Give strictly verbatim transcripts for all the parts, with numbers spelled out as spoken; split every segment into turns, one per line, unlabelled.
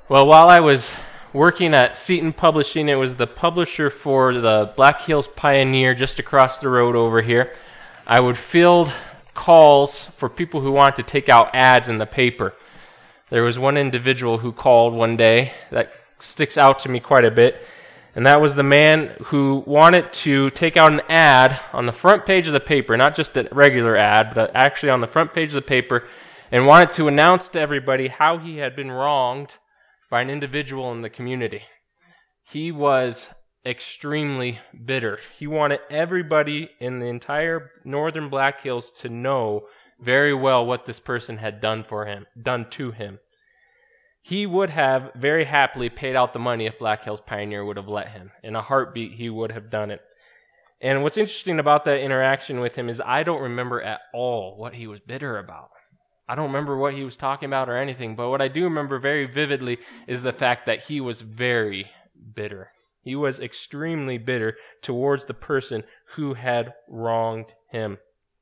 Well, while I was working at Seton Publishing, it was the publisher for the Black Hills Pioneer just across the road over here. I would field calls for people who wanted to take out ads in the paper. There was one individual who called one day that sticks out to me quite a bit, and that was the man who wanted to take out an ad on the front page of the paper, not just a regular ad, but actually on the front page of the paper, and wanted to announce to everybody how he had been wronged by an individual in the community. He was extremely bitter. He wanted everybody in the entire northern Black Hills to know very well what this person had done for him, done to him. He would have very happily paid out the money if Black Hills Pioneer would have let him. In a heartbeat, he would have done it. And what's interesting about that interaction with him is I don't remember at all what he was bitter about. I don't remember what he was talking about or anything, but what I do remember very vividly is the fact that he was very bitter. He was extremely bitter towards the person who had wronged him.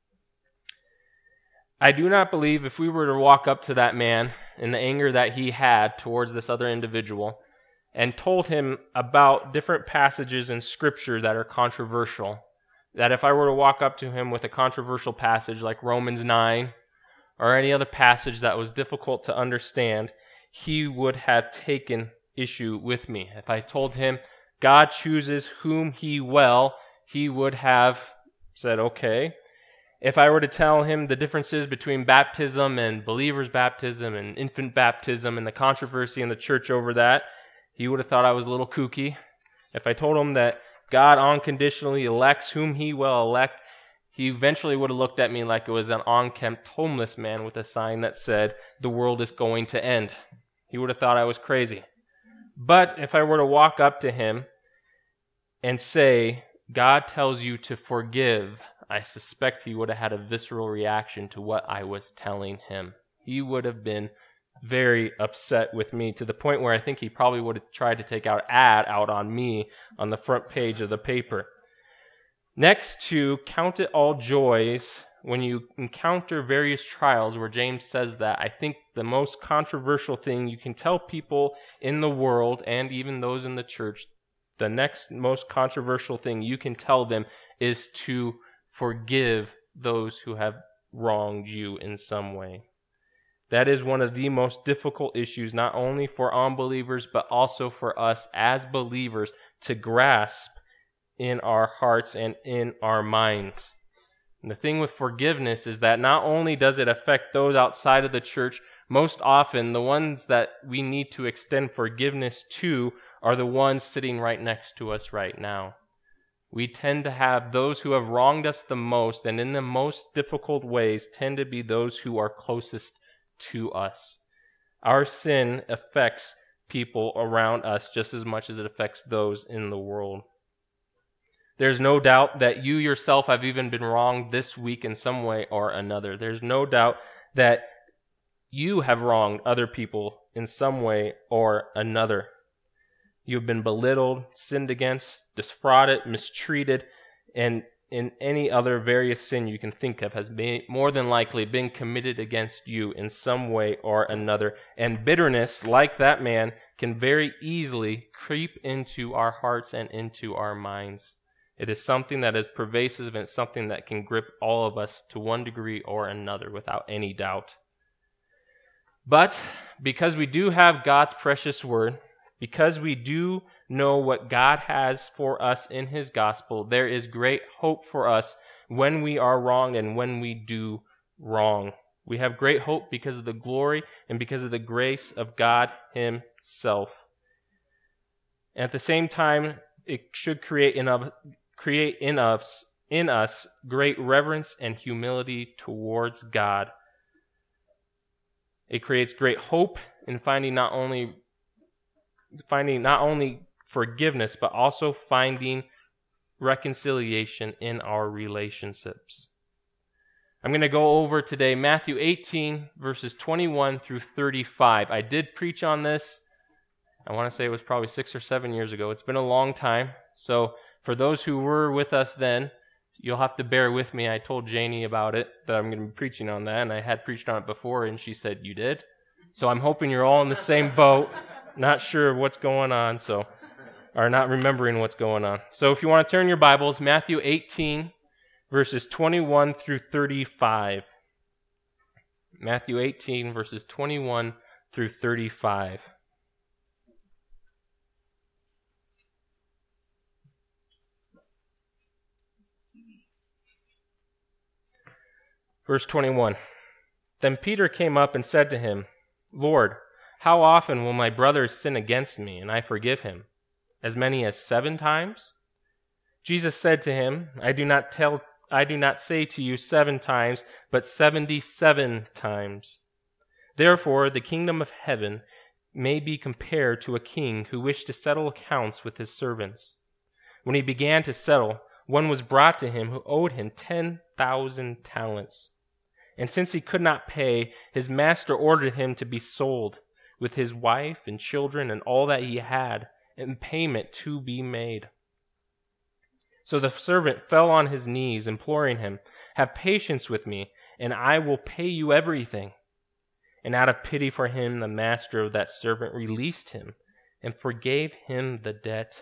I do not believe if we were to walk up to that man in the anger that he had towards this other individual and told him about different passages in Scripture that are controversial, that if I were to walk up to him with a controversial passage like Romans nine, or any other passage that was difficult to understand, he would have taken issue with me. If I told him God chooses whom he will, he would have said, okay. If I were to tell him the differences between baptism and believer's baptism and infant baptism and the controversy in the church over that, he would have thought I was a little kooky. If I told him that God unconditionally elects whom he will elect, he eventually would have looked at me like it was an unkempt homeless man with a sign that said, the world is going to end. He would have thought I was crazy. But if I were to walk up to him and say, God tells you to forgive, I suspect he would have had a visceral reaction to what I was telling him. He would have been very upset with me to the point where I think he probably would have tried to take out ad out on me on the front page of the paper. Next to count it all joys when you encounter various trials where James says that, I think the most controversial thing you can tell people in the world and even those in the church, the next most controversial thing you can tell them is to forgive those who have wronged you in some way. That is one of the most difficult issues, not only for unbelievers, but also for us as believers to grasp in our hearts and in our minds. And the thing with forgiveness is that not only does it affect those outside of the church, most often the ones that we need to extend forgiveness to are the ones sitting right next to us right now. We tend to have those who have wronged us the most and in the most difficult ways tend to be those who are closest to us. Our sin affects people around us just as much as it affects those in the world. There's no doubt that you yourself have even been wronged this week in some way or another. There's no doubt that you have wronged other people in some way or another. You've been belittled, sinned against, defrauded, mistreated, and in any other various sin you can think of has been, more than likely been committed against you in some way or another. And bitterness, like that man, can very easily creep into our hearts and into our minds. It is something that is pervasive and it's something that can grip all of us to one degree or another without any doubt. But because we do have God's precious word, because we do know what God has for us in his gospel, there is great hope for us when we are wronged and when we do wrong. We have great hope because of the glory and because of the grace of God himself. And at the same time, it should create in us create in us in us great reverence and humility towards God. It creates great hope in finding not only finding not only forgiveness but also finding reconciliation in our relationships. I'm going to go over today Matthew eighteen verses twenty-one through thirty-five. I did preach on this. I want to say it was probably six or seven years ago. It's been a long time. So for those who were with us then, you'll have to bear with me. I told Janie about it, that I'm going to be preaching on that, and I had preached on it before, and she said, you did? So I'm hoping you're all in the same boat. not sure of what's going on, so or not remembering what's going on. So if you want to turn your Bibles, Matthew eighteen, verses twenty-one through thirty-five. Matthew eighteen, verses twenty-one through thirty-five. Verse twenty-one. Then Peter came up and said to him, Lord, how often will my brother sin against me, and I forgive him? As many as seven times? Jesus said to him, I do not tell, I do not say to you seven times, but seventy-seven times. Therefore, the kingdom of heaven may be compared to a king who wished to settle accounts with his servants. When he began to settle, one was brought to him who owed him ten thousand talents. And since he could not pay, his master ordered him to be sold, with his wife and children and all that he had, and payment to be made. So the servant fell on his knees, imploring him, Have patience with me, and I will pay you everything. And out of pity for him, the master of that servant released him, and forgave him the debt.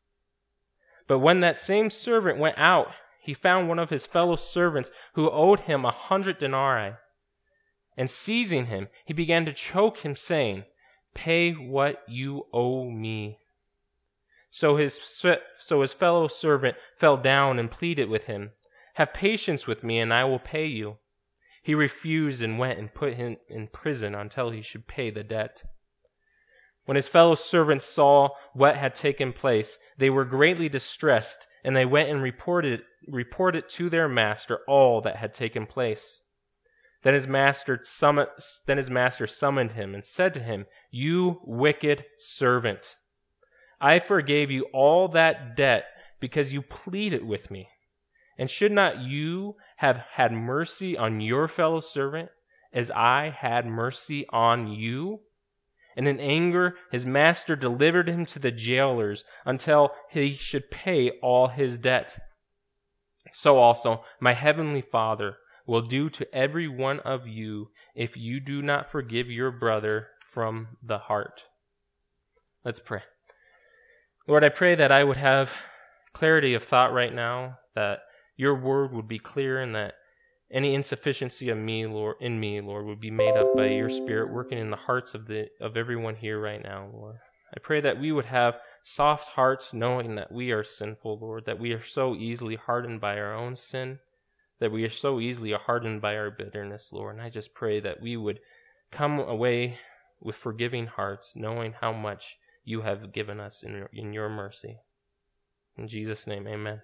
But when that same servant went out, he found one of his fellow servants who owed him a hundred denarii. And seizing him, he began to choke him, saying, Pay what you owe me. So his, so his fellow servant fell down and pleaded with him, Have patience with me, and I will pay you. He refused and went and put him in prison until he should pay the debt. When his fellow servants saw what had taken place, they were greatly distressed, and they went and reported, reported to their master all that had taken place. Then his master summoned, then his master summoned him and said to him, You wicked servant, I forgave you all that debt because you pleaded with me. And should not you have had mercy on your fellow servant as I had mercy on you? And in anger, his master delivered him to the jailers until he should pay all his debt. So also, my heavenly Father will do to every one of you if you do not forgive your brother from the heart. Let's pray. Lord, I pray that I would have clarity of thought right now, that your word would be clear, and that any insufficiency of me, Lord, in me, Lord, would be made up by your Spirit working in the hearts of the of everyone here right now, Lord. I pray that we would have soft hearts, knowing that we are sinful, Lord, that we are so easily hardened by our own sin, that we are so easily hardened by our bitterness, Lord. And I just pray that we would come away with forgiving hearts, knowing how much you have given us in, in your mercy. In Jesus' name, amen.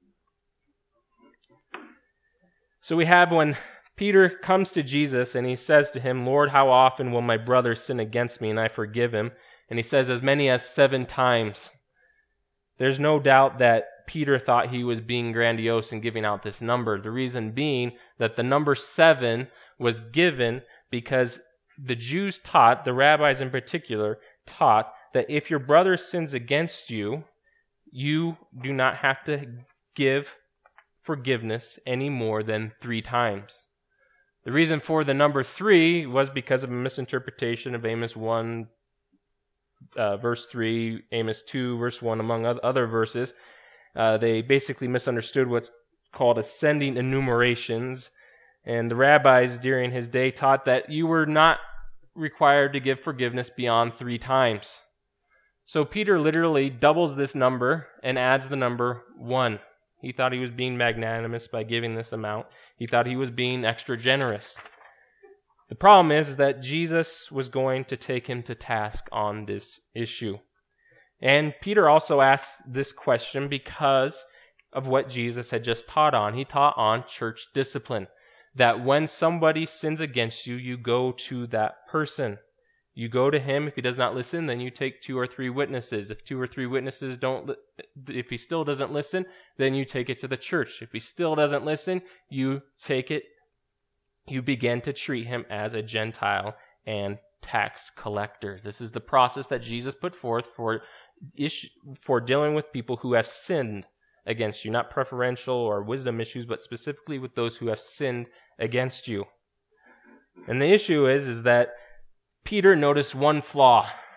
So we have when Peter comes to Jesus and he says to him, Lord, how often will my brother sin against me and I forgive him? And he says as many as seven times. There's no doubt that Peter thought he was being grandiose in giving out this number. The reason being that the number seven was given because the Jews taught, the rabbis in particular, taught that if your brother sins against you, you do not have to give forgiveness any more than three times. The reason for the number three was because of a misinterpretation of Amos one, uh, verse three, Amos two, verse one, among other verses. Uh, they basically misunderstood what's called ascending enumerations, and the rabbis during his day taught that you were not required to give forgiveness beyond three times. So Peter literally doubles this number and adds the number one. He thought he was being magnanimous by giving this amount. He thought he was being extra generous. The problem is, is that Jesus was going to take him to task on this issue. And Peter also asked this question because of what Jesus had just taught on. He taught on church discipline, that when somebody sins against you, you go to that person. You go to him. If he does not listen, then you take two or three witnesses. If two or three witnesses don't, if he still doesn't listen, then you take it to the church. If he still doesn't listen, you take it, you begin to treat him as a Gentile and tax collector. This is the process that Jesus put forth for issue, for dealing with people who have sinned against you, not preferential or wisdom issues, but specifically with those who have sinned against you. And the issue is, is that Peter noticed one flaw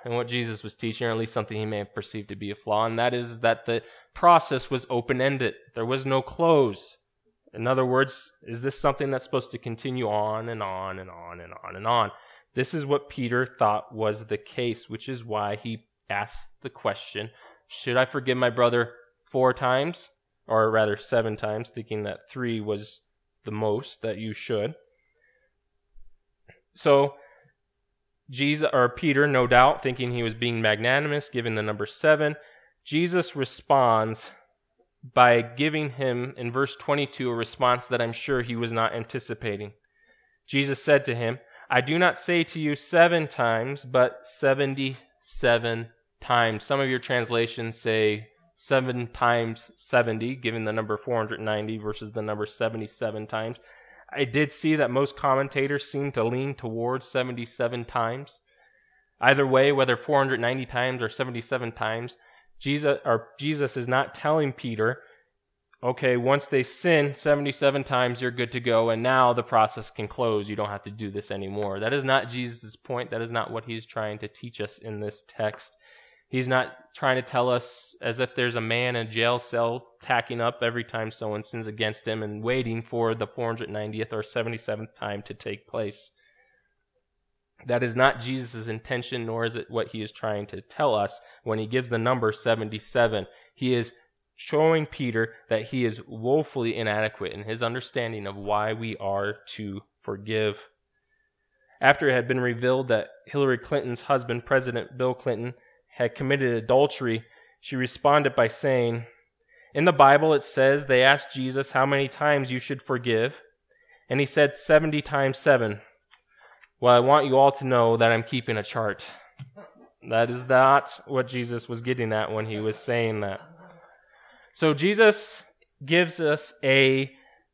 in what Jesus was teaching, or at least something he may have perceived to be a flaw, and that is that the process was open-ended. There was no close. In other words, is this something that's supposed to continue on and on and on and on and on? This is what Peter thought was the case, which is why he asked the question, should I forgive my brother four times? Or rather seven times, thinking that three was the most that you should. So, Jesus, or Peter, no doubt, thinking he was being magnanimous, giving the number seven, Jesus responds by giving him, in verse twenty-two, a response that I'm sure he was not anticipating. Jesus said to him, I do not say to you seven times, but seventy-seven times. Some of your translations say seven times seventy, giving the number four hundred ninety versus the number seventy-seven times. I did see that most commentators seem to lean towards seventy-seven times. Either way, whether four hundred ninety times or seventy-seven times, Jesus, or Jesus is not telling Peter, okay, once they sin seventy-seven times, you're good to go, and now the process can close. You don't have to do this anymore. That is not Jesus' point. That is not what he's trying to teach us in this text. He's not trying to tell us as if there's a man in a jail cell tacking up every time someone sins against him and waiting for the four hundred ninetieth or seventy-seventh time to take place. That is not Jesus' intention, nor is it what he is trying to tell us when he gives the number seventy-seven. He is showing Peter that he is woefully inadequate in his understanding of why we are to forgive. After it had been revealed that Hillary Clinton's husband, President Bill Clinton, had committed adultery, she responded by saying, in the Bible it says they asked Jesus how many times you should forgive, and he said seventy times seven. Well, I want you all to know that I'm keeping a chart. That is not what Jesus was getting at when he was saying that. So Jesus gives us a,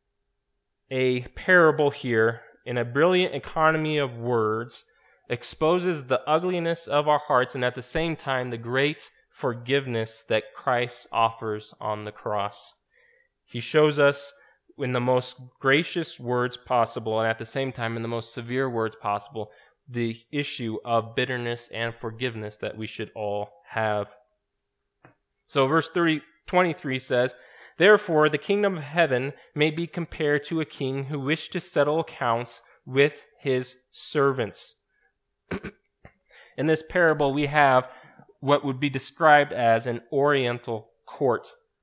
a parable here in a brilliant economy of words, exposes the ugliness of our hearts, and at the same time the great forgiveness that Christ offers on the cross. He shows us in the most gracious words possible, and at the same time in the most severe words possible, the issue of bitterness and forgiveness that we should all have. So verse thirty, twenty-three says, therefore the kingdom of heaven may be compared to a king who wished to settle accounts with his servants. In this parable, we have what would be described as an oriental court.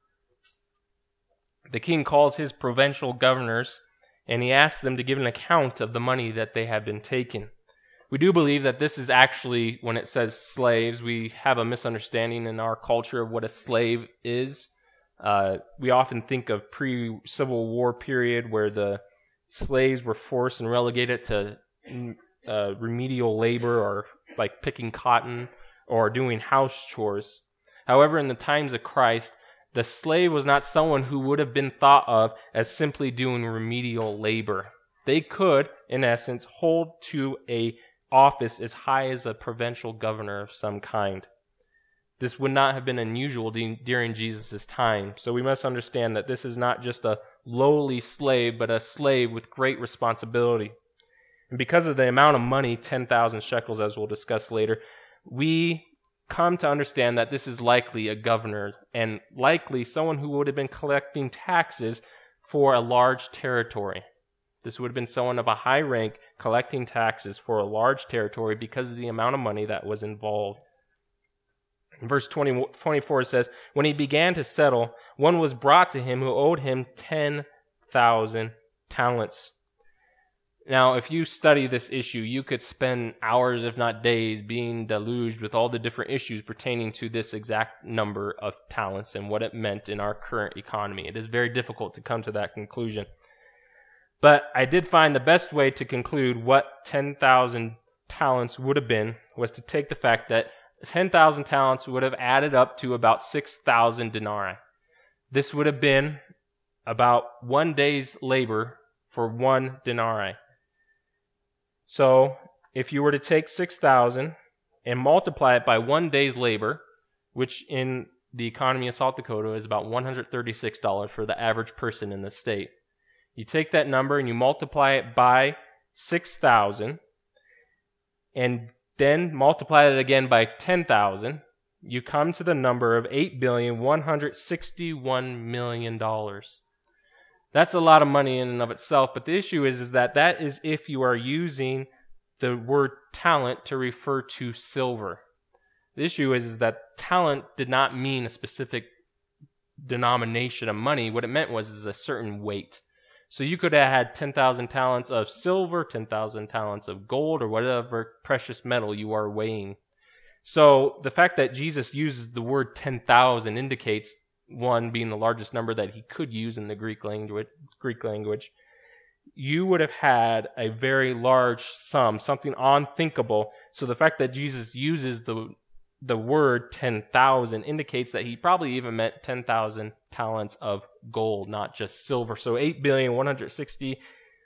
The king calls his provincial governors, and he asks them to give an account of the money that they have been taken. We do believe that this is actually, when it says slaves, we have a misunderstanding in our culture of what a slave is. Uh, we often think of pre-Civil War period where the slaves were forced and relegated to uh, remedial labor, or like picking cotton or doing house chores. However, in the times of Christ, the slave was not someone who would have been thought of as simply doing remedial labor. They could, in essence, hold to a office as high as a provincial governor of some kind. This would not have been unusual de- during Jesus' time. So we must understand that this is not just a lowly slave, but a slave with great responsibility. And because of the amount of money, ten thousand shekels, as we'll discuss later, we come to understand that this is likely a governor, and likely someone who would have been collecting taxes for a large territory. This would have been someone of a high rank collecting taxes for a large territory because of the amount of money that was involved. In verse twenty, twenty-four it says, when he began to settle, one was brought to him who owed him ten thousand talents. Now, if you study this issue, you could spend hours, if not days, being deluged with all the different issues pertaining to this exact number of talents and what it meant in our current economy. It is very difficult to come to that conclusion. But I did find the best way to conclude what ten thousand talents would have been was to take the fact that ten thousand talents would have added up to about six thousand denarii. This would have been about one day's labor for one denarii. So, if you were to take six thousand and multiply it by one day's labor, which in the economy of South Dakota is about one hundred thirty-six dollars for the average person in the state. You take that number and you multiply it by six thousand, and Then multiply it again by ten thousand. You come to the number of eight billion one hundred sixty-one million dollars. That's a lot of money in and of itself, but the issue is, is that that is if you are using the word talent to refer to silver. The issue is, is that talent did not mean a specific denomination of money. What it meant was is a certain weight. So you could have had ten thousand talents of silver, ten thousand talents of gold, or whatever precious metal you are weighing. So the fact that Jesus uses the word ten thousand indicates, one, being the largest number that he could use in the Greek language, Greek language. You would have had a very large sum, something unthinkable. So the fact that Jesus uses the the word ten thousand indicates that he probably even meant ten thousand talents of gold, not just silver. So eight billion one hundred sixty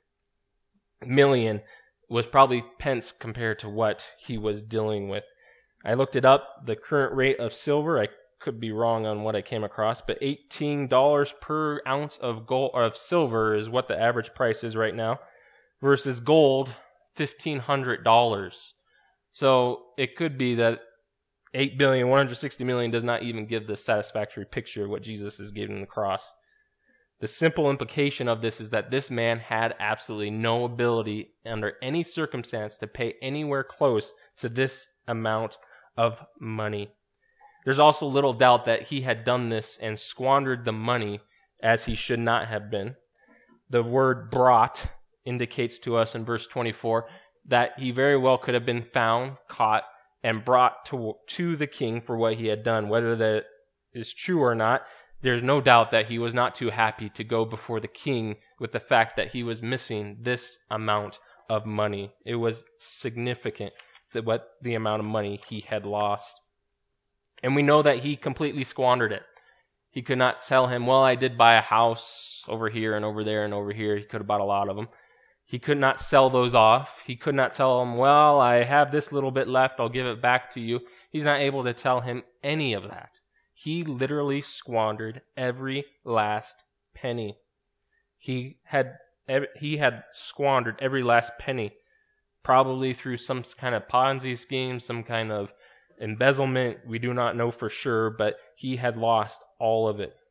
million was probably pence compared to what he was dealing with. I looked it up. The current rate of silver, I could be wrong on what I came across, but eighteen dollars per ounce of gold or of silver is what the average price is right now, versus gold, fifteen hundred dollars. So it could be that eight billion one hundred sixty million does not even give the satisfactory picture of what Jesus is giving on the cross. The simple implication of this is that this man had absolutely no ability under any circumstance to pay anywhere close to this amount of money. There's also little doubt that he had done this and squandered the money as he should not have been. The word brought indicates to us in verse twenty-four that he very well could have been found, caught, and brought to, to the king for what he had done. Whether that is true or not, there's no doubt that he was not too happy to go before the king with the fact that he was missing this amount of money. It was significant that what the amount of money he had lost. And we know that he completely squandered it. He could not tell him, well, I did buy a house over here and over there and over here. He could have bought a lot of them. He could not sell those off. He could not tell him, well, I have this little bit left. I'll give it back to you. He's not able to tell him any of that. He literally squandered every last penny. He had he had squandered every last penny, probably through some kind of Ponzi scheme, some kind of embezzlement. We do not know for sure, but he had lost all of it.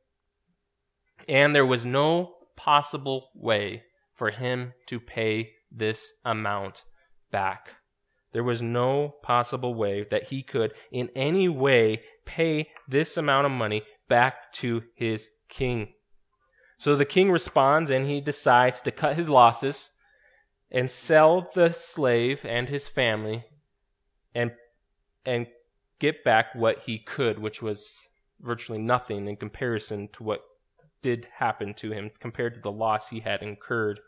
And there was no possible way for him to pay this amount back. There was no possible way that he could in any way pay this amount of money back to his king. So the king responds and he decides to cut his losses and sell the slave and his family and and get back what he could, which was virtually nothing in comparison to what did happen to him compared to the loss he had incurred.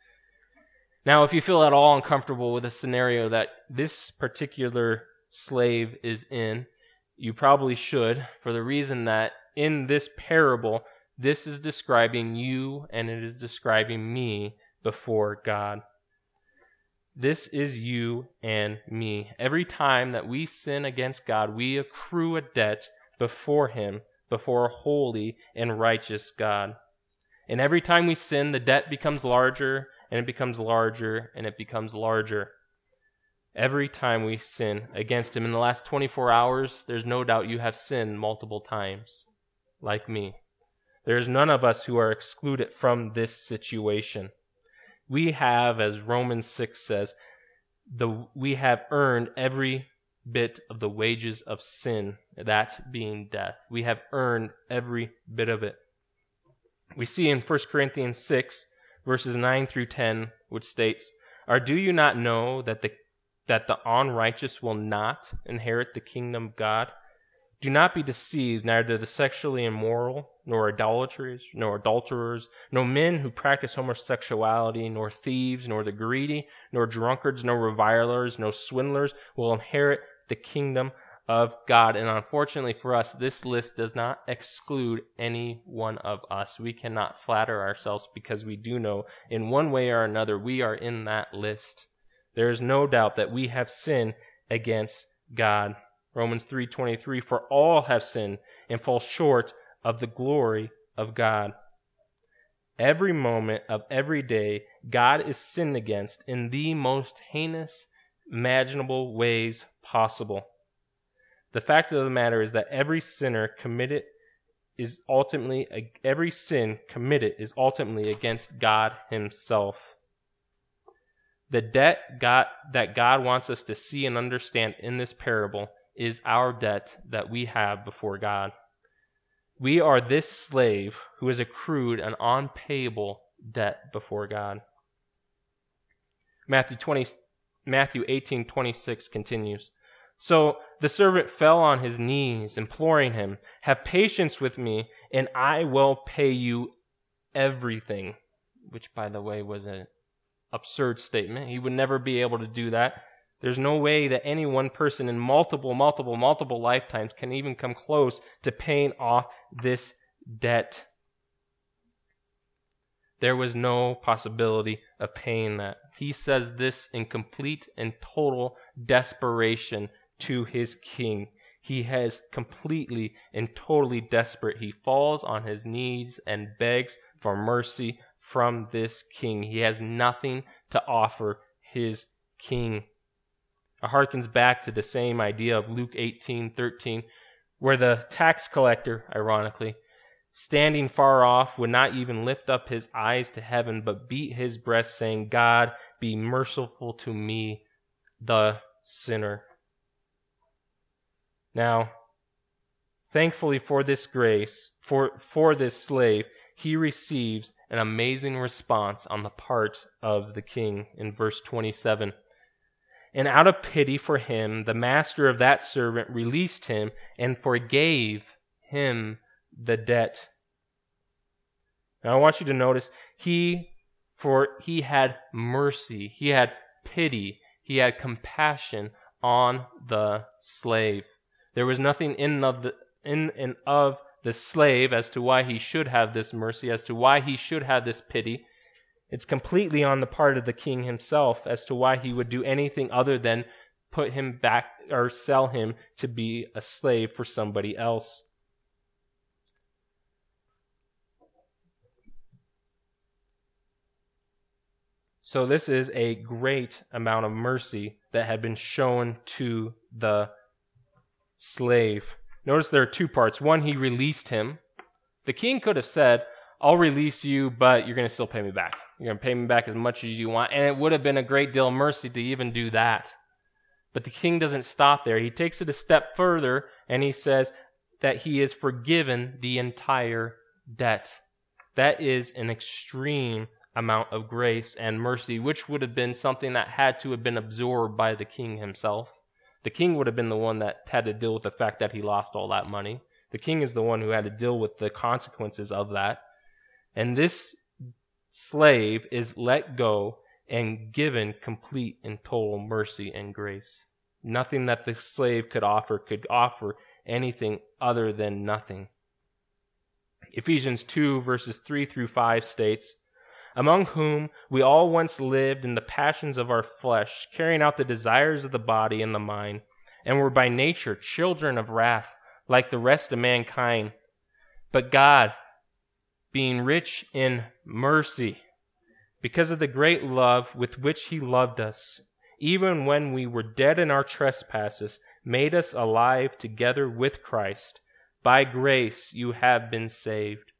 Now, if you feel at all uncomfortable with the scenario that this particular slave is in, you probably should, for the reason that in this parable, this is describing you and it is describing me before God. This is you and me. Every time that we sin against God, we accrue a debt before Him, before a holy and righteous God. And every time we sin, the debt becomes larger, and it becomes larger, and it becomes larger. Every time we sin against Him in the last twenty-four hours, there's no doubt you have sinned multiple times, like me. There's none of us who are excluded from this situation. We have, as Romans six says, the we have earned every bit of the wages of sin, that being death. We have earned every bit of it. We see in First Corinthians six, verses nine through ten, which states, "Or do you not know that the that the unrighteous will not inherit the kingdom of God? Do not be deceived, neither the sexually immoral, nor idolaters, nor adulterers, nor men who practice homosexuality, nor thieves, nor the greedy, nor drunkards, nor revilers, nor swindlers will inherit the kingdom of God." And unfortunately for us, this list does not exclude any one of us. We cannot flatter ourselves because we do know in one way or another we are in that list. There is no doubt that we have sinned against God. Romans three twenty-three, "For all have sinned and fall short of the glory of God." Every moment of every day, God is sinned against in the most heinous imaginable ways possible. The fact of the matter is that every sinner committed is ultimately every sin committed is ultimately against God himself. The debt God, that God wants us to see and understand in this parable is our debt that we have before God. We are this slave who has accrued an unpayable debt before God. Matthew twenty, Matthew eighteen twenty-six continues. So the servant fell on his knees, imploring him, "Have patience with me, and I will pay you everything." Which, by the way, was an absurd statement. He would never be able to do that. There's no way that any one person in multiple, multiple, multiple lifetimes can even come close to paying off this debt. There was no possibility of paying that. He says this in complete and total desperation to his king. He is completely and totally desperate. He falls on his knees and begs for mercy from this king. He has nothing to offer his king. It harkens back to the same idea of Luke eighteen thirteen, where the tax collector, ironically, standing far off, would not even lift up his eyes to heaven, but beat his breast, saying, "God, be merciful to me, the sinner." Now, thankfully for this grace, for, for this slave, he receives an amazing response on the part of the king in verse twenty-seven. And out of pity for him, the master of that servant released him and forgave him the debt. Now I want you to notice, he, for he had mercy, he had pity, he had compassion on the slave. There was nothing in of the in and of the slave as to why he should have this mercy, as to why he should have this pity. It's completely on the part of the king himself as to why he would do anything other than put him back or sell him to be a slave for somebody else. So this is a great amount of mercy that had been shown to the slave. Notice there are two parts. One, he released him. The king could have said, "I'll release you, but you're going to still pay me back. You're going to pay me back as much as you want." And it would have been a great deal of mercy to even do that. But the king doesn't stop there. He takes it a step further, and he says that he is forgiven the entire debt. That is an extreme amount of grace and mercy, which would have been something that had to have been absorbed by the king himself. The king would have been the one that had to deal with the fact that he lost all that money. The king is the one who had to deal with the consequences of that. And this slave is let go and given complete and total mercy and grace. Nothing that the slave could offer could offer anything other than nothing. Ephesians two, verses three through five states, "Among whom we all once lived in the passions of our flesh, carrying out the desires of the body and the mind, and were by nature children of wrath, like the rest of mankind. But God, being rich in mercy, because of the great love with which he loved us, even when we were dead in our trespasses, made us alive together with Christ. By grace you have been saved."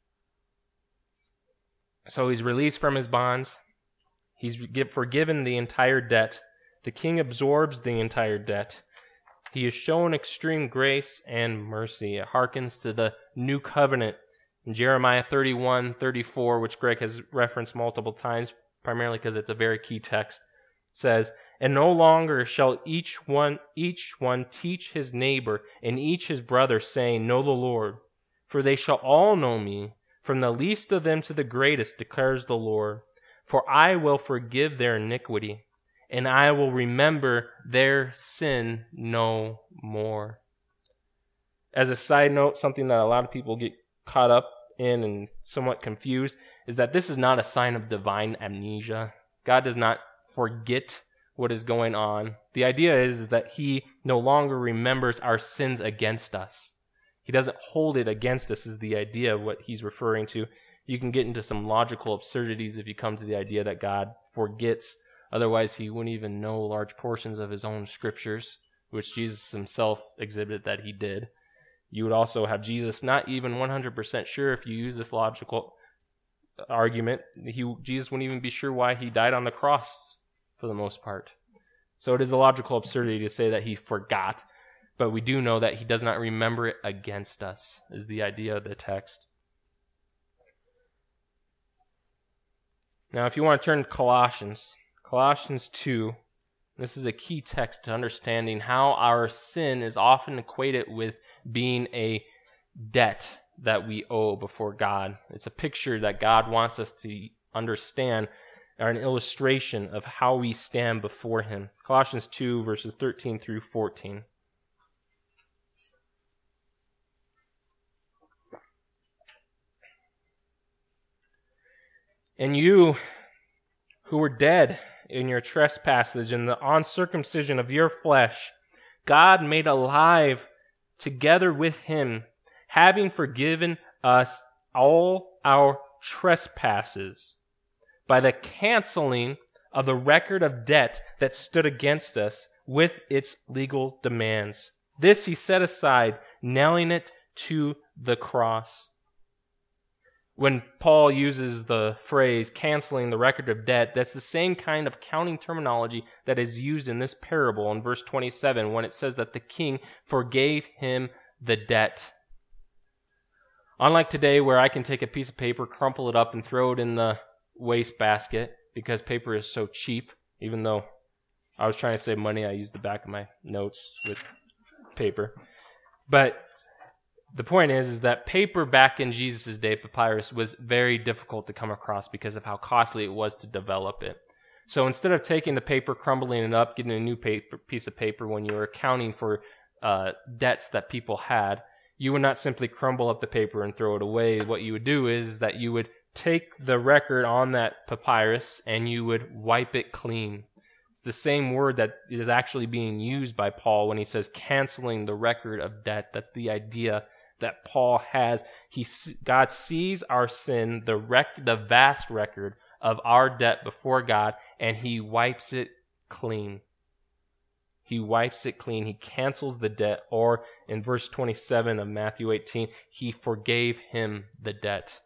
So he's released from his bonds. He's forgiven the entire debt. The king absorbs the entire debt. He is shown extreme grace and mercy. It harkens to the new covenant in Jeremiah thirty-one thirty-four, which Greg has referenced multiple times, primarily because it's a very key text. It says, "And no longer shall each one each one teach his neighbor and each his brother, saying, 'Know the Lord,' for they shall all know me, from the least of them to the greatest, declares the Lord. For I will forgive their iniquity, and I will remember their sin no more." As a side note, something that a lot of people get caught up in and somewhat confused is that this is not a sign of divine amnesia. God does not forget what is going on. The idea is, is that he no longer remembers our sins against us. He doesn't hold it against us is the idea of what he's referring to. You can get into some logical absurdities if you come to the idea that God forgets Otherwise, he wouldn't even know large portions of his own scriptures, which Jesus himself exhibited that he did. You would also have Jesus not even one hundred percent sure, if you use this logical argument, he, Jesus wouldn't even be sure why he died on the cross for the most part. So it is a logical absurdity to say that he forgot, but we do know that he does not remember it against us, is the idea of the text. Now, if you want to turn to Colossians, Colossians two, this is a key text to understanding how our sin is often equated with being a debt that we owe before God. It's a picture that God wants us to understand, or an illustration of how we stand before him. Colossians two, verses thirteen through fourteen. And you who were dead in your trespasses and the uncircumcision of your flesh, God made alive together with him, having forgiven us all our trespasses by the canceling of the record of debt that stood against us with its legal demands. This he set aside, nailing it to the cross. When Paul uses the phrase canceling the record of debt, that's the same kind of counting terminology that is used in this parable in verse twenty-seven when it says that the king forgave him the debt. Unlike today where I can take a piece of paper, crumple it up, and throw it in the wastebasket because paper is so cheap, even though I was trying to save money, I used the back of my notes with paper. But the point is, is that paper back in Jesus' day, papyrus, was very difficult to come across because of how costly it was to develop it. So instead of taking the paper, crumbling it up, getting a new paper, piece of paper when you were accounting for uh, debts that people had, you would not simply crumble up the paper and throw it away. What you would do is that you would take the record on that papyrus and you would wipe it clean. It's the same word that is actually being used by Paul when he says canceling the record of debt. That's the idea that Paul has. He, God sees our sin, the rec, the vast record of our debt before God, and he wipes it clean. He wipes it clean. He cancels the debt. Or in verse twenty-seven of Matthew eighteen, he forgave him the debt.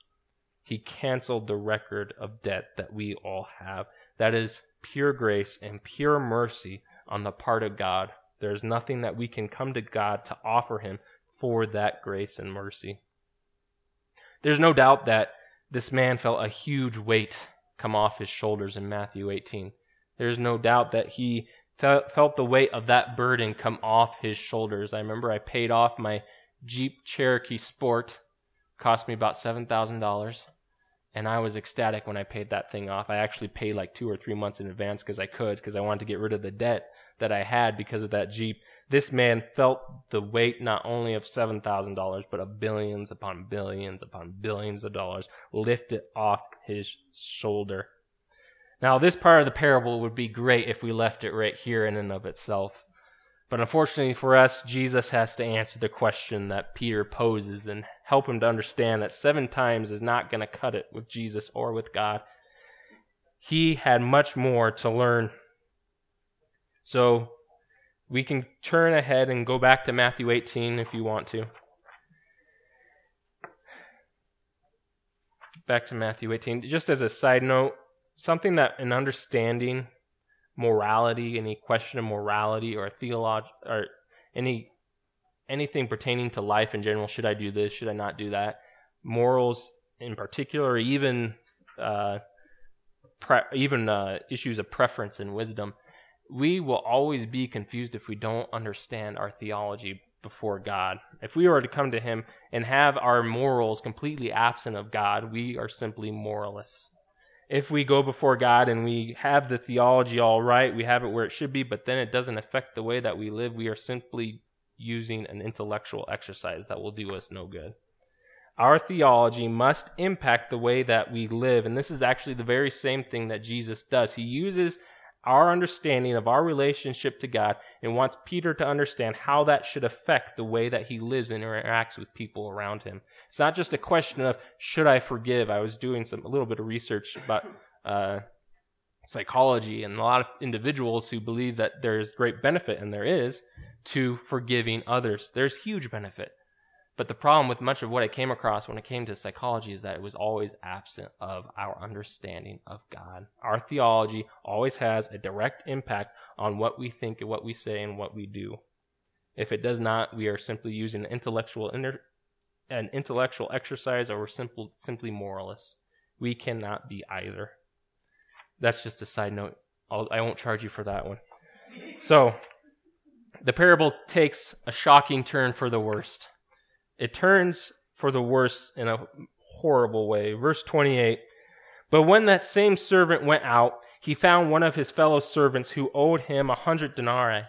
He canceled the record of debt that we all have. That is pure grace and pure mercy on the part of God. There's nothing that we can come to God to offer him for that grace and mercy. There's no doubt that this man felt a huge weight come off his shoulders in Matthew eighteen. There's no doubt that he felt the weight of that burden come off his shoulders. I remember I paid off my Jeep Cherokee Sport. It cost me about seven thousand dollars. And I was ecstatic when I paid that thing off. I actually paid like two or three months in advance because I could, because I wanted to get rid of the debt that I had because of that Jeep. This man felt the weight not only of seven thousand dollars, but of billions upon billions upon billions of dollars lifted off his shoulder. Now, this part of the parable would be great if we left it right here in and of itself. But unfortunately for us, Jesus has to answer the question that Peter poses and help him to understand that seven times is not going to cut it with Jesus or with God. He had much more to learn. So we can turn ahead and go back to Matthew eighteen if you want to. Back to Matthew eighteen. Just as a side note, something that in understanding morality, any question of morality or theology, or any anything pertaining to life in general, should I do this, should I not do that, morals in particular, even uh, pre- even uh, issues of preference and wisdom, we will always be confused if we don't understand our theology before God. If we were to come to him and have our morals completely absent of God, we are simply moralists. If we go before God and we have the theology all right, we have it where it should be, but then it doesn't affect the way that we live, we are simply using an intellectual exercise that will do us no good. Our theology must impact the way that we live, and this is actually the very same thing that Jesus does. He uses our understanding of our relationship to God and wants Peter to understand how that should affect the way that he lives and interacts with people around him. It's not just a question of, should I forgive? I was doing some a little bit of research about uh, psychology and a lot of individuals who believe that there's great benefit, and there is, to forgiving others. There's huge benefit. But the problem with much of what I came across when it came to psychology is that it was always absent of our understanding of God. Our theology always has a direct impact on what we think and what we say and what we do. If it does not, we are simply using an intellectual inter- an intellectual exercise, or we're simple, simply moralists. We cannot be either. That's just a side note. I'll, I won't charge you for that one. So, the parable takes a shocking turn for the worst. It turns for the worse in a horrible way. Verse twenty-eight, but when that same servant went out, he found one of his fellow servants who owed him a hundred denarii.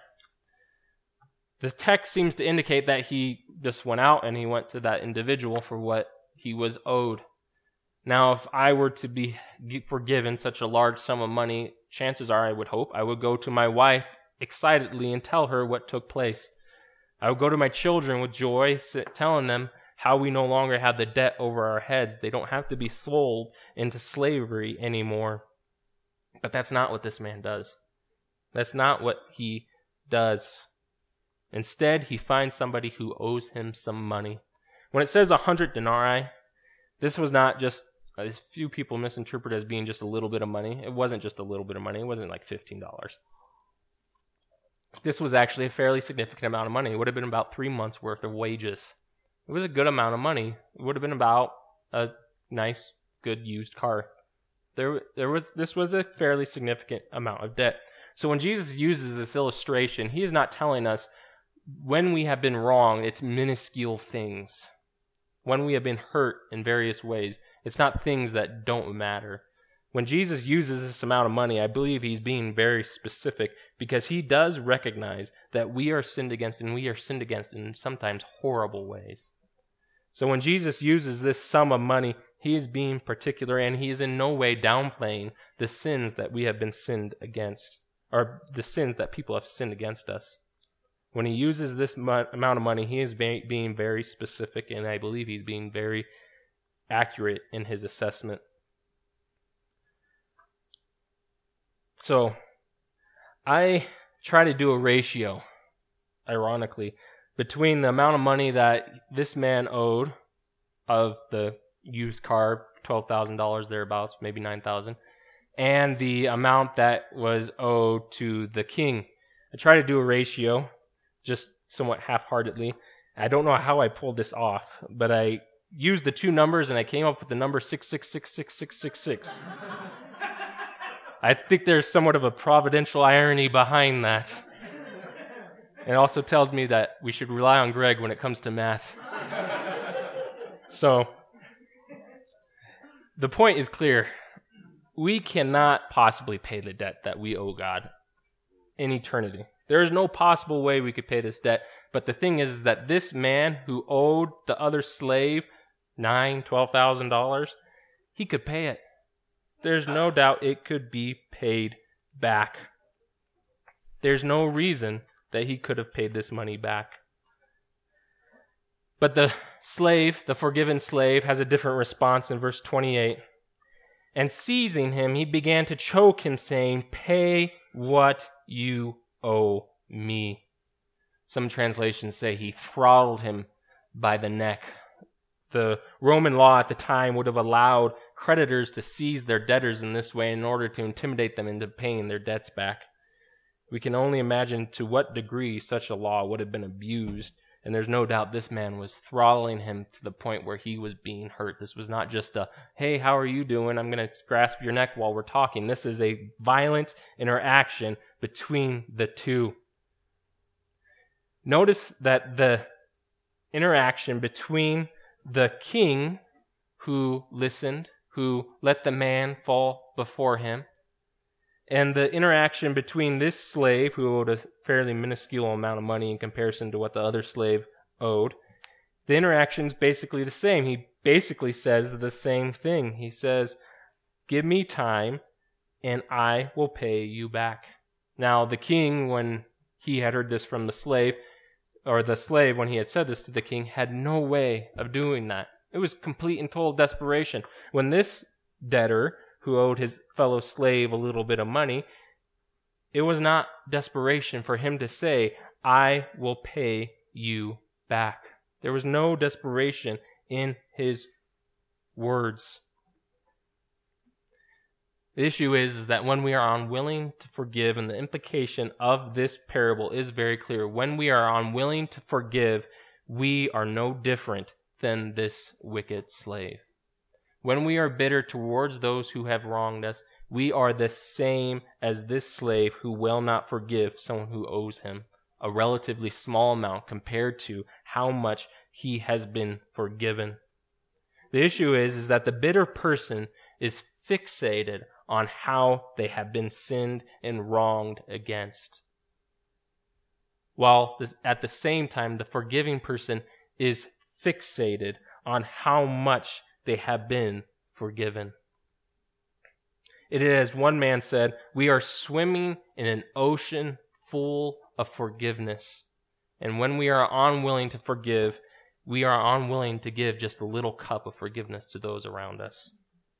The text seems to indicate that he just went out and he went to that individual for what he was owed. Now, if I were to be forgiven such a large sum of money, chances are, I would hope, I would go to my wife excitedly and tell her what took place. I would go to my children with joy, telling them how we no longer have the debt over our heads. They don't have to be sold into slavery anymore. But that's not what this man does. That's not what he does. Instead, he finds somebody who owes him some money. When it says a hundred denarii, this was not just, a few people misinterpret it as being just a little bit of money. It wasn't just a little bit of money. It wasn't like fifteen dollars. This was actually a fairly significant amount of money. It would have been about three months' worth of wages. It was a good amount of money. It would have been about a nice, good used car. There, there was. This was a fairly significant amount of debt. So when Jesus uses this illustration, he is not telling us when we have been wrong, it's minuscule things. When we have been hurt in various ways, it's not things that don't matter. When Jesus uses this amount of money, I believe he's being very specific, because he does recognize that we are sinned against, and we are sinned against in sometimes horrible ways. So when Jesus uses this sum of money, he is being particular, and he is in no way downplaying the sins that we have been sinned against, or the sins that people have sinned against us. When he uses this mo- amount of money, he is be- being very specific, and I believe he's being very accurate in his assessment. So, I try to do a ratio, ironically, between the amount of money that this man owed of the used car, twelve thousand dollars thereabouts, maybe nine thousand dollars, and the amount that was owed to the king. I try to do a ratio, just somewhat half-heartedly. I don't know how I pulled this off, but I used the two numbers and I came up with the number six six six six six six six. I think there's somewhat of a providential irony behind that. It also tells me that we should rely on Greg when it comes to math. So, the point is clear. We cannot possibly pay the debt that we owe God in eternity. There is no possible way we could pay this debt. But the thing is, is that this man who owed the other slave nine thousand dollars, twelve thousand dollars, he could pay it. There's no doubt it could be paid back. There's no reason that he could have paid this money back. But the slave, the forgiven slave, has a different response in verse twenty-eight. And seizing him, he began to choke him, saying, "Pay what you owe me." Some translations say he throttled him by the neck. The Roman law at the time would have allowed creditors to seize their debtors in this way in order to intimidate them into paying their debts back. We can only imagine to what degree such a law would have been abused, and there's no doubt this man was throttling him to the point where he was being hurt. This was not just a, "Hey, how are you doing? I'm going to grasp your neck while we're talking." This is a violent interaction between the two. Notice that the interaction between the king who listened, who let the man fall before him, and the interaction between this slave, who owed a fairly minuscule amount of money in comparison to what the other slave owed, the interaction is basically the same. He basically says the same thing. He says, "Give me time, and I will pay you back." Now, the king, when he had heard this from the slave, or the slave, when he had said this to the king, had no way of doing that. It was complete and total desperation. When this debtor, who owed his fellow slave a little bit of money, it was not desperation for him to say, I will pay you back. There was no desperation in his words. The issue is, is that when we are unwilling to forgive, and the implication of this parable is very clear, when we are unwilling to forgive, we are no different than this wicked slave. When we are bitter towards those who have wronged us, we are the same as this slave who will not forgive someone who owes him a relatively small amount compared to how much he has been forgiven. The issue is, is that the bitter person is fixated on how they have been sinned and wronged against, while at the same time the forgiving person is fixated on how much they have been forgiven. It is, as one man said, we are swimming in an ocean full of forgiveness. And when we are unwilling to forgive, we are unwilling to give just a little cup of forgiveness to those around us.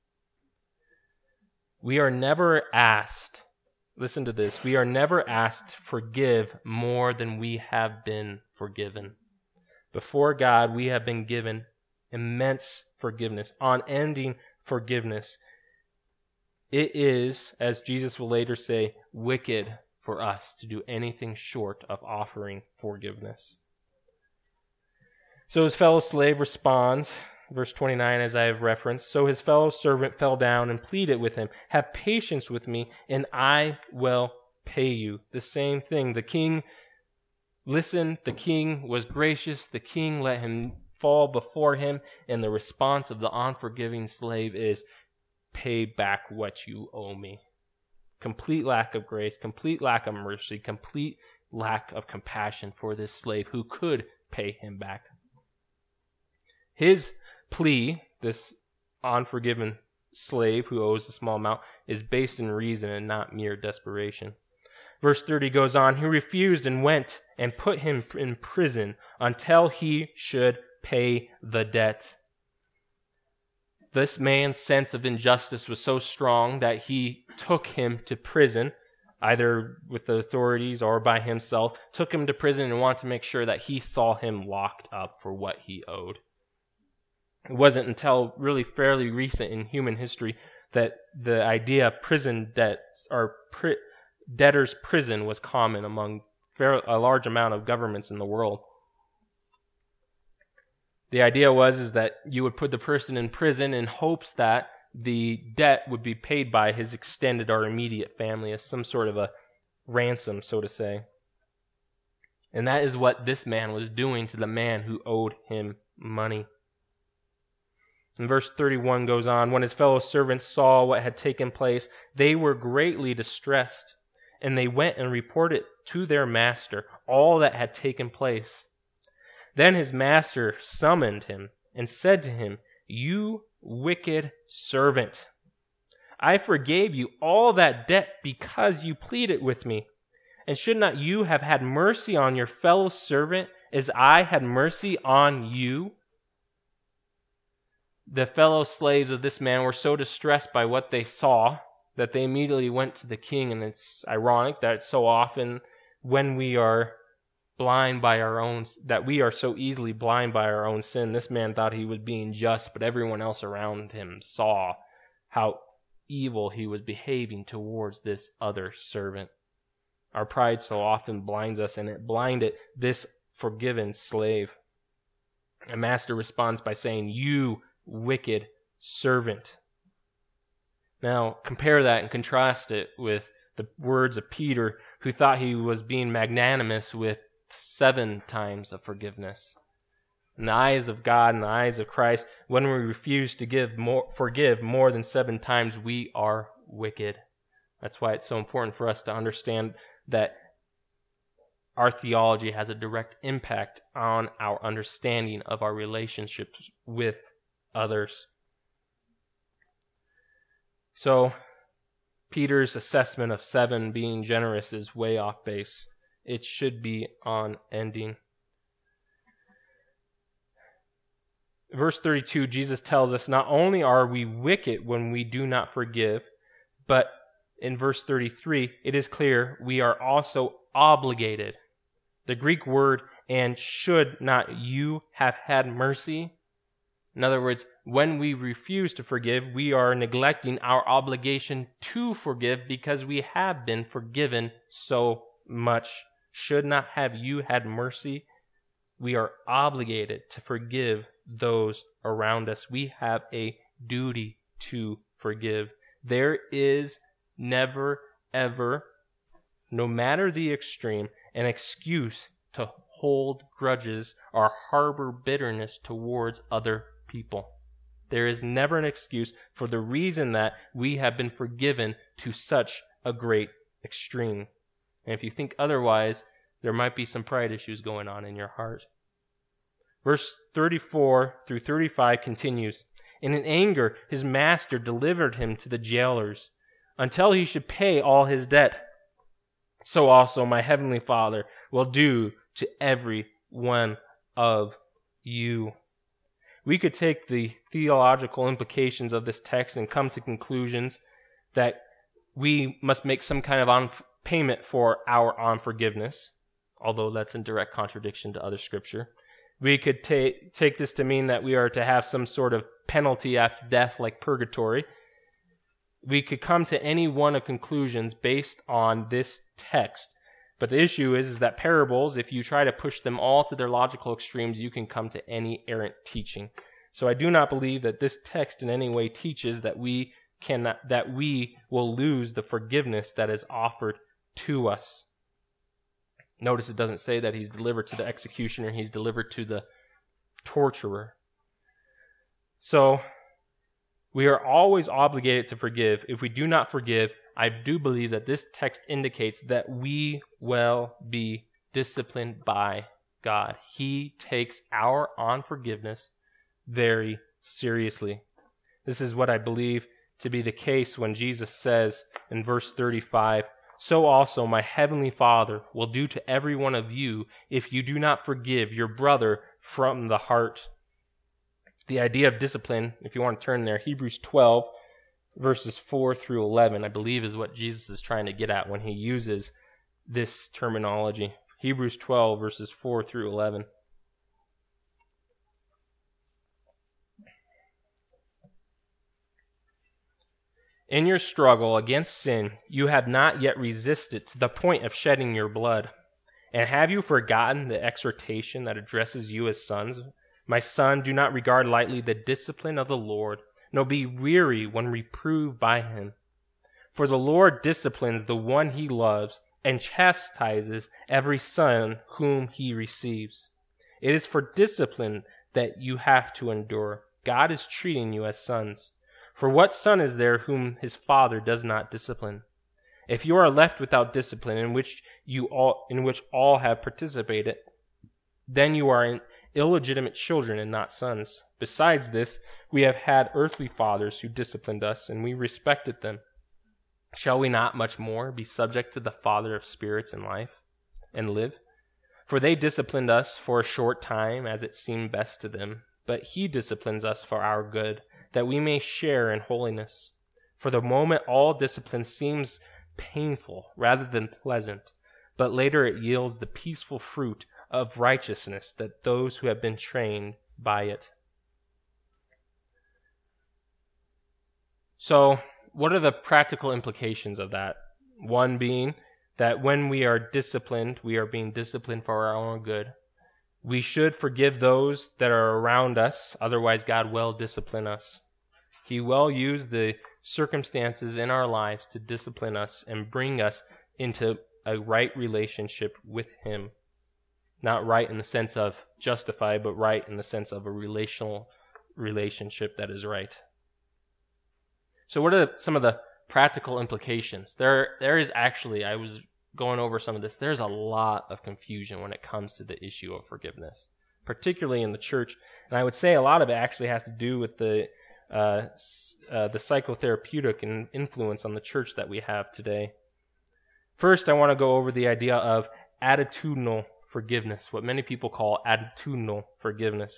We are never asked, listen to this, we are never asked to forgive more than we have been forgiven. Before God, we have been given immense forgiveness, unending forgiveness. It is, as Jesus will later say, wicked for us to do anything short of offering forgiveness. So his fellow slave responds, verse twenty-nine, as I have referenced, so his fellow servant fell down and pleaded with him, have patience with me, and I will pay you. The same thing. The king listened, the king was gracious, the king let him fall before him, and the response of the unforgiving slave is, pay back what you owe me. Complete lack of grace, complete lack of mercy, complete lack of compassion for this slave who could pay him back. His plea, this unforgiven slave who owes a small amount, is based in reason and not mere desperation. Verse thirty goes on, he refused and went and put him in prison until he should pay the debt. This man's sense of injustice was so strong that he took him to prison, either with the authorities or by himself, took him to prison and wanted to make sure that he saw him locked up for what he owed. It wasn't until really fairly recent in human history that the idea of prison debts or pri- debtor's prison was common among fair, a large amount of governments in the world. The idea was is that you would put the person in prison in hopes that the debt would be paid by his extended or immediate family as some sort of a ransom, so to say. And that is what this man was doing to the man who owed him money. And verse thirty-one goes on, when his fellow servants saw what had taken place, they were greatly distressed, and they went and reported to their master all that had taken place. Then his master summoned him and said to him, you wicked servant, I forgave you all that debt because you pleaded with me. And should not you have had mercy on your fellow servant as I had mercy on you? The fellow slaves of this man were so distressed by what they saw that they immediately went to the king. And it's ironic that so often when we are blind by our own, that we are so easily blind by our own sin. This man thought he was being just, but everyone else around him saw how evil he was behaving towards this other servant. Our pride so often blinds us, and it blinded this forgiven slave. The master responds by saying, you wicked servant. Now, compare that and contrast it with the words of Peter, who thought he was being magnanimous with seven times of forgiveness. In the eyes of God, in the eyes of Christ, when we refuse to give more, forgive more than seven times, we are wicked. That's why it's so important for us to understand that our theology has a direct impact on our understanding of our relationships with others. So, Peter's assessment of seven being generous is way off base. It should be unending. verse thirty-two, Jesus tells us not only are we wicked when we do not forgive, but in verse thirty-three, it is clear we are also obligated. The Greek word, and should not you have had mercy? In other words, when we refuse to forgive, we are neglecting our obligation to forgive because we have been forgiven so much. Should not have you had mercy? We are obligated to forgive those around us. We have a duty to forgive. There is never, ever, no matter the extreme, an excuse to hold grudges or harbor bitterness towards other people. There is never an excuse for the reason that we have been forgiven to such a great extreme. And if you think otherwise, there might be some pride issues going on in your heart. Verse thirty-four through thirty-five continues, "In an anger, his master delivered him to the jailers until he should pay all his debt. So also my heavenly Father will do to every one of you." We could take the theological implications of this text and come to conclusions that we must make some kind of on payment for our unforgiveness, although that's in direct contradiction to other scripture. We could ta- take this to mean that we are to have some sort of penalty after death like purgatory. We could come to any one of conclusions based on this text. But the issue is, is that parables, if you try to push them all to their logical extremes, you can come to any errant teaching. So I do not believe that this text in any way teaches that we cannot, that we will lose the forgiveness that is offered to us. Notice it doesn't say that he's delivered to the executioner, he's delivered to the torturer. So we are always obligated to forgive. If we do not forgive, I do believe that this text indicates that we will be disciplined by God. He takes our unforgiveness very seriously. This is what I believe to be the case when Jesus says in verse thirty-five, "So also my heavenly Father will do to every one of you if you do not forgive your brother from the heart." The idea of discipline, if you want to turn there, Hebrews twelve, verses four through eleven, I believe is what Jesus is trying to get at when he uses this terminology. Hebrews twelve, verses four through eleven. "In your struggle against sin, you have not yet resisted to the point of shedding your blood. And have you forgotten the exhortation that addresses you as sons? My son, do not regard lightly the discipline of the Lord, nor be weary when reproved by him. For the Lord disciplines the one he loves, and chastises every son whom he receives. It is for discipline that you have to endure. God is treating you as sons. For what son is there whom his father does not discipline? If you are left without discipline, in which you all in which all have participated, then you are illegitimate children and not sons. Besides this, we have had earthly fathers who disciplined us, and we respected them. Shall we not much more be subject to the Father of spirits and life, and live? For they disciplined us for a short time, as it seemed best to them, but he disciplines us for our good, that we may share in holiness. For the moment all discipline seems painful rather than pleasant, but later it yields the peaceful fruit of righteousness that those who have been trained by it." So, what are the practical implications of that? One being that when we are disciplined, we are being disciplined for our own good. We should forgive those that are around us, otherwise God will discipline us. He will use the circumstances in our lives to discipline us and bring us into a right relationship with him. Not right in the sense of justified, but right in the sense of a relational relationship that is right. So what are some of the practical implications? There, there is actually, I was going over some of this, there's a lot of confusion when it comes to the issue of forgiveness, particularly in the church. And I would say a lot of it actually has to do with the uh, uh, the psychotherapeutic influence on the church that we have today. First, I want to go over the idea of attitudinal forgiveness, what many people call attitudinal forgiveness.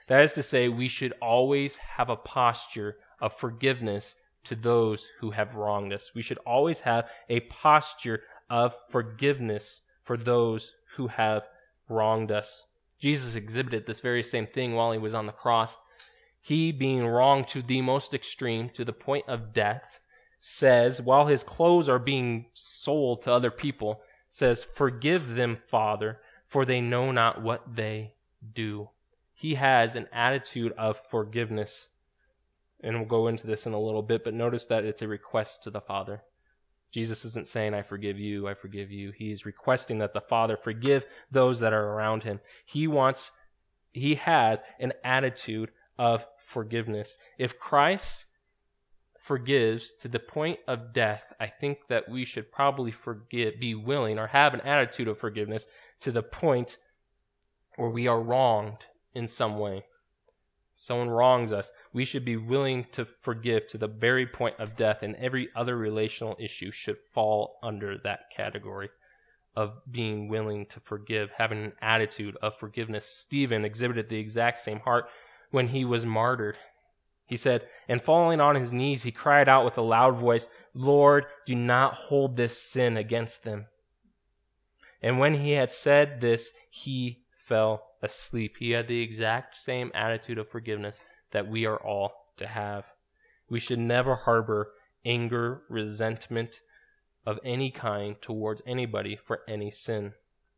That is to say, we should always have a posture of forgiveness to those who have wronged us. We should always have a posture of forgiveness for those who have wronged us. Jesus exhibited this very same thing while he was on the cross. He, being wronged to the most extreme, to the point of death, says, while his clothes are being sold to other people, says, "Forgive them, Father, for they know not what they do." He has an attitude of forgiveness. And we'll go into this in a little bit, but notice that it's a request to the Father. Jesus isn't saying, "I forgive you, I forgive you." He's requesting that the Father forgive those that are around him. He wants, he has an attitude of forgiveness. If Christ forgives to the point of death, I think that we should probably forgive, be willing, or have an attitude of forgiveness to the point where we are wronged in some way. Someone wrongs us, we should be willing to forgive to the very point of death, and every other relational issue should fall under that category of being willing to forgive, having an attitude of forgiveness. Stephen exhibited the exact same heart when he was martyred. He said, "And falling on his knees, he cried out with a loud voice, 'Lord, do not hold this sin against them.' And when he had said this, he fell asleep." He had the exact same attitude of forgiveness that we are all to have. We should never harbor anger, resentment of any kind towards anybody for any sin,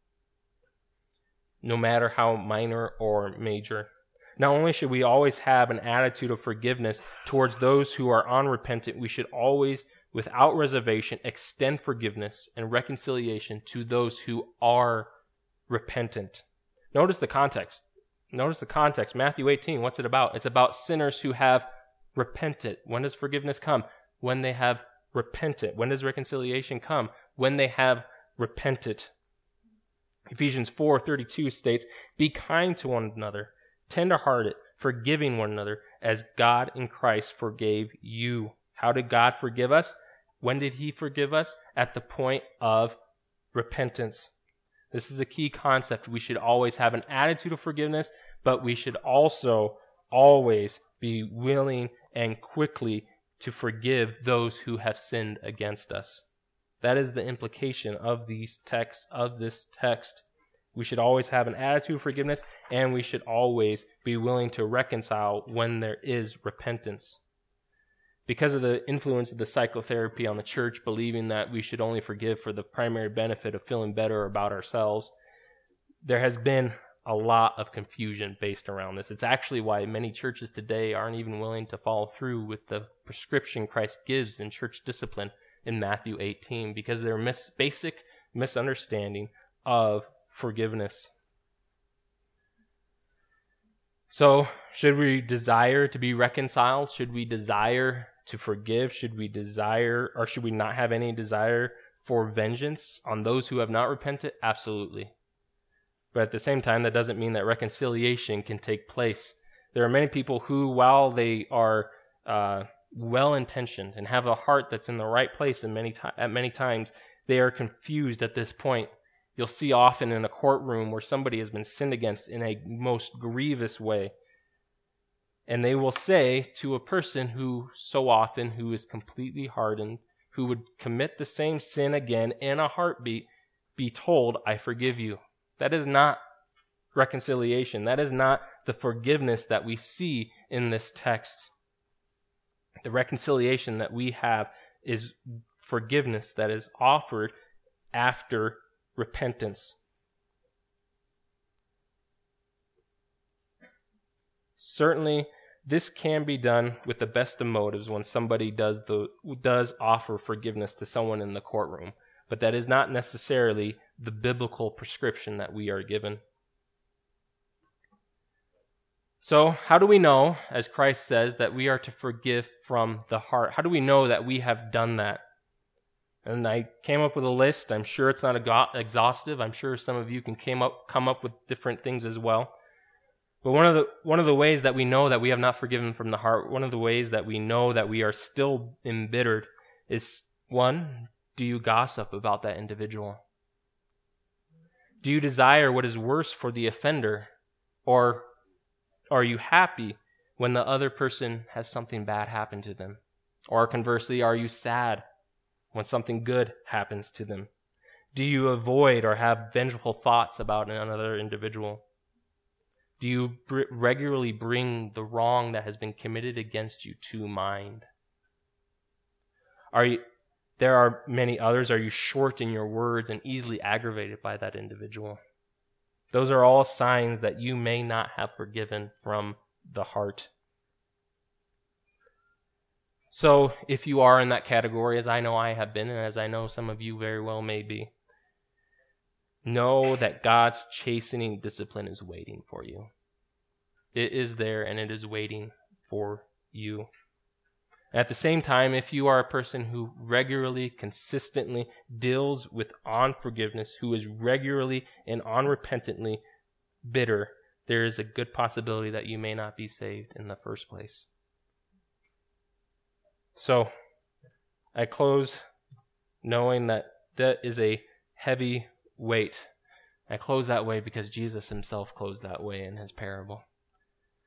no matter how minor or major. Not only should we always have an attitude of forgiveness towards those who are unrepentant, we should always, without reservation, extend forgiveness and reconciliation to those who are repentant. Notice the context. Notice the context. Matthew eighteen, what's it about? It's about sinners who have repented. When does forgiveness come? When they have repented. When does reconciliation come? When they have repented. Ephesians four thirty-two states, "Be kind to one another, tender-hearted, forgiving one another, as God in Christ forgave you." How did God forgive us? When did he forgive us? At the point of repentance. This is a key concept. We should always have an attitude of forgiveness, but we should also always be willing and quickly to forgive those who have sinned against us. That is the implication of these texts, of this text. We should always have an attitude of forgiveness, and we should always be willing to reconcile when there is repentance. Because of the influence of the psychotherapy on the church, believing that we should only forgive for the primary benefit of feeling better about ourselves, there has been a lot of confusion based around this. It's actually why many churches today aren't even willing to follow through with the prescription Christ gives in church discipline in Matthew eighteen, because of their mis- basic misunderstanding of forgiveness. So, should we desire to be reconciled? Should we desire to forgive? Should we desire, or should we not have any desire for vengeance on those who have not repented? Absolutely. But at the same time, that doesn't mean that reconciliation can take place. There are many people who, while they are uh, well-intentioned and have a heart that's in the right place in many ti- at many times, they are confused at this point. You'll see often in a courtroom where somebody has been sinned against in a most grievous way. And they will say to a person who so often, who is completely hardened, who would commit the same sin again in a heartbeat, be told, "I forgive you." That is not reconciliation. That is not the forgiveness that we see in this text. The reconciliation that we have is forgiveness that is offered after repentance. Certainly, this can be done with the best of motives when somebody does the does offer forgiveness to someone in the courtroom, but that is not necessarily the biblical prescription that we are given. So, how do we know, as Christ says, that we are to forgive from the heart? How do we know that we have done that? And I came up with a list. I'm sure it's not exhaustive. I'm sure some of you can came up, come up with different things as well. But one of the one of the ways that we know that we have not forgiven from the heart, one of the ways that we know that we are still embittered is, one, do you gossip about that individual? Do you desire what is worse for the offender? Or are you happy when the other person has something bad happen to them? Or conversely, are you sad when something good happens to them? Do you avoid or have vengeful thoughts about another individual? Do you br- regularly bring the wrong that has been committed against you to mind? Are you, there are many others. Are you short in your words and easily aggravated by that individual? Those are all signs that you may not have forgiven from the heart. So if you are in that category, as I know I have been, and as I know some of you very well may be, know that God's chastening discipline is waiting for you. It is there and it is waiting for you. At the same time, if you are a person who regularly, consistently deals with unforgiveness, who is regularly and unrepentantly bitter, there is a good possibility that you may not be saved in the first place. So, I close knowing that that is a heavy weight. I close that way because Jesus himself closed that way in his parable.